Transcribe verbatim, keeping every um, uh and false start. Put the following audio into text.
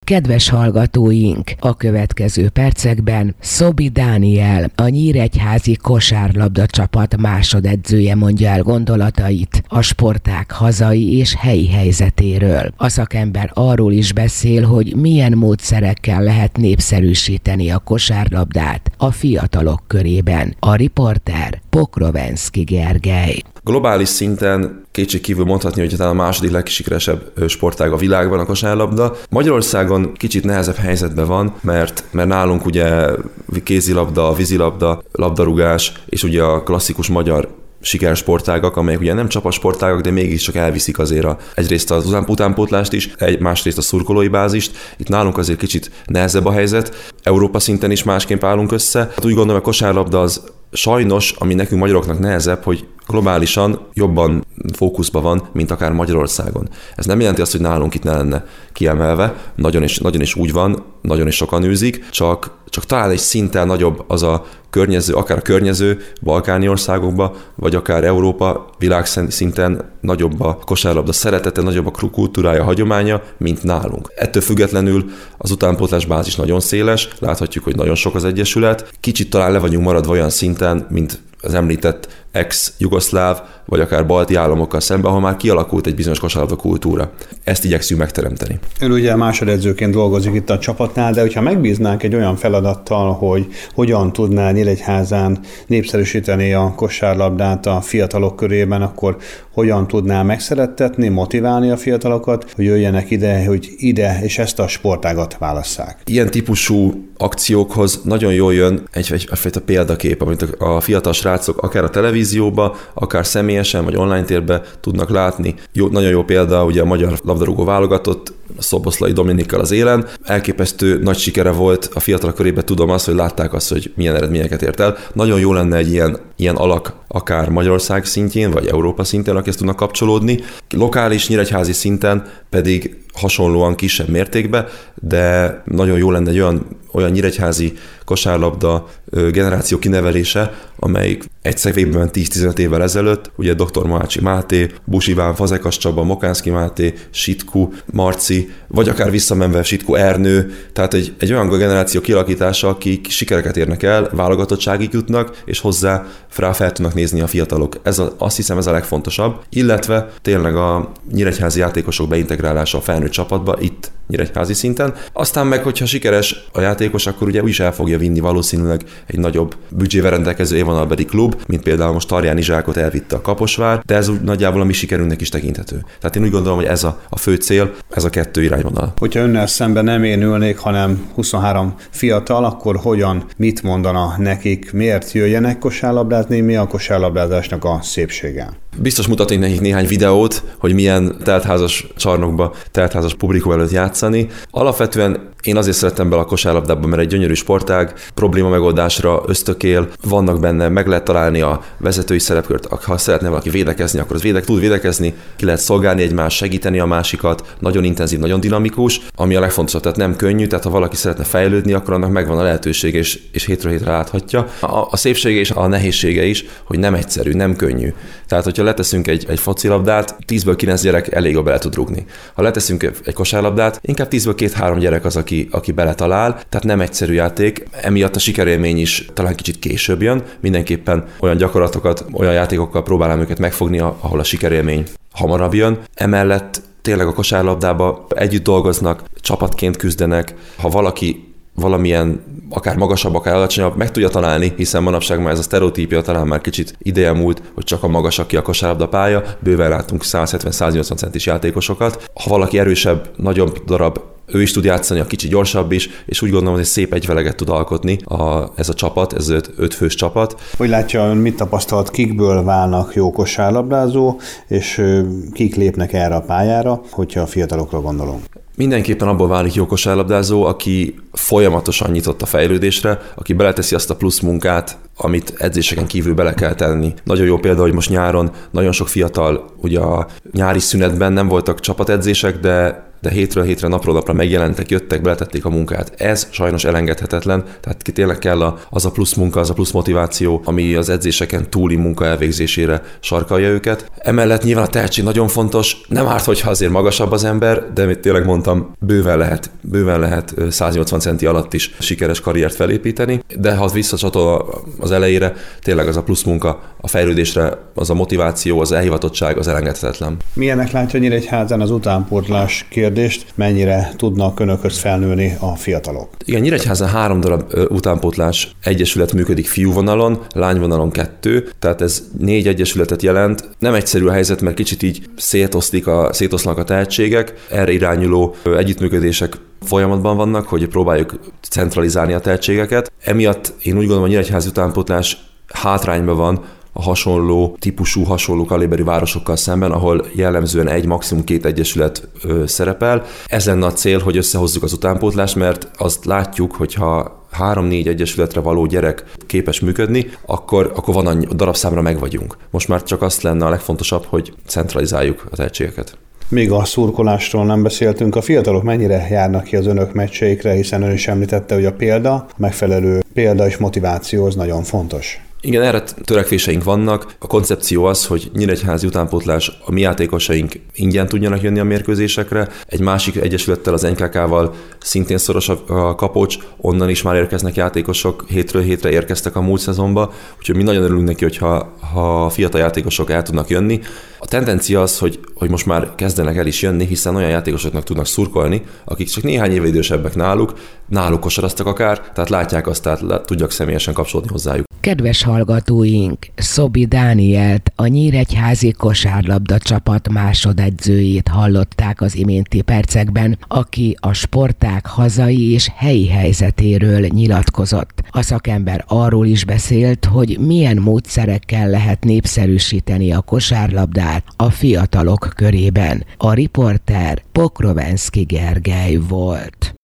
Kedves hallgatóink, a következő percekben Szobi Dániel, a nyíregyházi kosárlabda csapat másodedzője mondja el gondolatait a sportág hazai és helyi helyzetéről. A szakember arról is beszél, hogy milyen módszerekkel lehet népszerűsíteni a kosárlabdát a fiatalok körében. A riporter Pokrovenszky Gergely. Globális szinten kétségkívül mondhatni, hogy talán a második legsikeresebb sportág a világban a kosárlabda. Magyarországon kicsit nehezebb helyzetben van, mert, mert nálunk ugye kézilabda, vízilabda, labdarúgás és ugye a klasszikus magyar sikersportágak, amelyek ugye nem csapatsportágak, de mégiscsak elviszik azért a, egyrészt az utánpótlást is, egy, másrészt a szurkolói bázist. Itt nálunk azért kicsit nehezebb a helyzet. Európa szinten is másképp állunk össze. Hát úgy gondolom, a kosárlabda az sajnos, ami nekünk magyaroknak nehezebb, hogy globálisan jobban fókuszban van, mint akár Magyarországon. Ez nem jelenti azt, hogy nálunk itt ne lenne kiemelve, nagyon is, nagyon is úgy van, nagyon is sokan űzik, csak, csak talán egy szinten nagyobb az a környező, akár a környező balkáni országokban, vagy akár Európa világszinten nagyobb a kosárlabda szeretete, nagyobb a kultúrája, hagyománya, mint nálunk. Ettől függetlenül az utánpótlás bázis nagyon széles, láthatjuk, hogy nagyon sok az egyesület. Kicsit talán le vagyunk maradva olyan szinten, mint az említett ex-jugoszláv, vagy akár balti államokkal szemben, ahol már kialakult egy bizonyos kosárlabda kultúra. Ezt igyekszünk megteremteni. Ön ugye másodedzőként dolgozik itt a csapatnál, de hogyha megbíznánk egy olyan feladattal, hogy hogyan tudná Nyíregyházán népszerűsíteni a kosárlabdát a fiatalok körében, akkor hogyan tudná megszerettetni, motiválni a fiatalokat, hogy jöjjenek ide, hogy ide és ezt a sportágat válasszák? Ilyen típusú akciókhoz nagyon jól jön egy, egy, egyfajta példakép, amit a fiatal srácok akár a televízióba, akár személyesen vagy online térben tudnak látni. Jó, nagyon jó példa ugye a magyar labdarúgó válogatott, Szoboszlai Dominikkal az élen. Elképesztő nagy sikere volt a fiatalok körében, tudom azt, hogy látták azt, hogy milyen eredményeket ért el. Nagyon jó lenne egy ilyen, ilyen alak akár Magyarország szintjén, vagy Európa szintén, akihez tudnak kapcsolódni. Lokális, nyíregyházi szinten pedig hasonlóan kisebb mértékben, de nagyon jó lenne egy olyan, olyan nyíregyházi kosárlabda generáció kinevelése, amelyik egy szegvében tíz-tizenöt évvel ezelőtt, ugye dr. Mohácsi Máté, Bus Iván, Fazekas Csaba, Mokánszki Máté, Sitku, Marci, vagy akár visszamenve Sitku Ernő, tehát egy, egy olyan generáció kialakítása, akik sikereket érnek el, válogatottságig jutnak, és hozzá rá fel tudnak nézni a fiatalok. Ez a, azt hiszem ez a legfontosabb, illetve tényleg a nyíregyházi játékosok beintegrálása a felnőtt csapatba, itt nyíregyházi szinten. Aztán meg, hogyha sikeres a játékos, akkor ugye úgyis el fogja vinni valószínűleg egy nagyobb büdzsével rendelkező évvonalbeli klub, mint például most Tarján Izsákot elvitte a Kaposvár, de ez úgy nagyjából a mi sikerünknek is tekinthető. Tehát én úgy gondolom, hogy ez a, a fő cél, ez a kettő irányvonal. Hogyha önnel szemben nem én ülnék, hanem huszonhárom fiatal, akkor hogyan, mit mondana nekik, miért jöjjenek kosárlabdázni, mi a kosárlabdázásnak a szépsége? Biztos mutatnék nekik néhány videót, hogy milyen teltházas csarnokba, teltházas publikum előtt játszani. Alapvetően én azért szerettem bele a kosárlabdába, mert egy gyönyörű sportág, probléma megoldásra ösztökél, vannak benne, meg lehet találni a vezetői szerepkört, ha szeretne valaki védekezni, akkor az védek, tud védekezni, ki lehet szolgálni egymást, segíteni a másikat, nagyon intenzív, nagyon dinamikus, ami a legfontosabb, tehát nem könnyű, tehát ha valaki szeretne fejlődni, akkor annak megvan a lehetősége, és, és hétről hétre láthatja. A, a szépsége és a nehézsége is, hogy nem egyszerű, nem könnyű. Tehát, hogyha leteszünk egy, egy focilabdát, tízből kilenc gyerek elég jól bele tud rugni. Ha leteszünk egy kosárlabdát, inkább tízből két-három gyerek az, aki, aki beletalál, tehát nem egyszerű játék, emiatt a sikerélmény is talán kicsit később jön, mindenképpen olyan gyakorlatokat, olyan játékokkal próbálom őket megfogni, ahol a sikerélmény hamarabb jön. Emellett tényleg a kosárlabdába együtt dolgoznak, csapatként küzdenek, ha valaki valamilyen akár magasabb, akár alacsonyabb, meg tudja találni, hiszen manapság már ez a sztereotípia talán már kicsit ideje múlt, hogy csak a magas, aki a kosárlabda pálya, bőven látunk száz hetven száz nyolcvan centis játékosokat. Ha valaki erősebb, nagyobb darab, ő is tud játszani, a kicsi gyorsabb is, és úgy gondolom, hogy egy szép egyveleget tud alkotni a, ez a csapat, ez öt, öt fős csapat. Hogy látja, ön mit tapasztalt, kikből válnak jó kosárlabdázó, és kik lépnek erre a pályára, hogyha a fiatalokra gondolunk? Mindenképpen abból válik jó kosárlabdázó, aki folyamatosan nyitott a fejlődésre, aki beleteszi azt a plusz munkát, amit edzéseken kívül bele kell tenni. Nagyon jó példa, hogy most nyáron nagyon sok fiatal, ugye a nyári szünetben nem voltak csapatedzések, de de hétről hétre, napról napra megjelentek, jöttek, beletették a munkát. Ez sajnos elengedhetetlen, tehát ki tényleg kell az a plusz munka, az a plusz motiváció, ami az edzéseken túli munka elvégzésére sarkalja őket. Emellett nyilván a tehetség nagyon fontos, nem árt, hogyha azért magasabb az ember, de mit tényleg mondtam, bőven lehet, bőven lehet száznyolcvan centi alatt is sikeres karriert felépíteni, de ha visszacsatol az elejére, tényleg az a plusz munka, a fejlődésre, az a motiváció, az elhivatottság, az elengedhetetlen. Milyennek látja Nyíregyházán az utánpótlás kérdést, mennyire tudnak önökhöz felnőni a fiatalok? Igen, Nyíregyházán három darab utánpótlás egyesület működik fiúvonalon, lányvonalon kettő, tehát ez négy egyesületet jelent. Nem egyszerű a helyzet, mert kicsit így szétoszlik a, szétoszlanak a tehetségek, erre irányuló együttműködések folyamatban vannak, hogy próbáljuk centralizálni a tehetségeket. Emiatt én úgy gondolom, hogy a nyíregyházi utánpótlás hátrányban van a hasonló típusú, hasonló kaliberű városokkal szemben, ahol jellemzően egy, maximum két egyesület ö, szerepel. Ez lenne a cél, hogy összehozzuk az utánpótlást, mert azt látjuk, hogyha három-négy egyesületre való gyerek képes működni, akkor, akkor van annyi, darabszámra meg vagyunk. Most már csak azt lenne a legfontosabb, hogy centralizáljuk a tehetségeket. Még a szurkolásról nem beszéltünk. A fiatalok mennyire járnak ki az önök meccseikre, hiszen ön is említette, hogy a példa, a megfelelő példa és motiváció az nagyon fontos. Igen, erre törekvéseink vannak. A koncepció az, hogy nyíregyházi utánpótlás, a mi játékosaink ingyen tudjanak jönni a mérkőzésekre. Egy másik egyesülettel, az en ká ká-val szintén szoros a kapocs, onnan is már érkeznek játékosok, hétről hétre érkeztek a múlt szezonba, úgyhogy mi nagyon örülünk neki, hogyha ha fiatal játékosok el tudnak jönni. A tendencia az, hogy, hogy most már kezdenek el is jönni, hiszen olyan játékosoknak tudnak szurkolni, akik csak néhány éve idősebbek náluk, náluk kosaraztak akár, tehát látják azt, tehát tudjak személyesen kapcsolódni hozzájuk. Kedves hallgatóink, Szobi Dánielt, a nyíregyházi kosárlabda csapat másodedzőjét hallották az iménti percekben, aki a sportág hazai és helyi helyzetéről nyilatkozott. A szakember arról is beszélt, hogy milyen módszerekkel lehet népszerűsíteni a kosárlabdát a fiatalok körében. A riporter Pokrovenszky Gergely volt.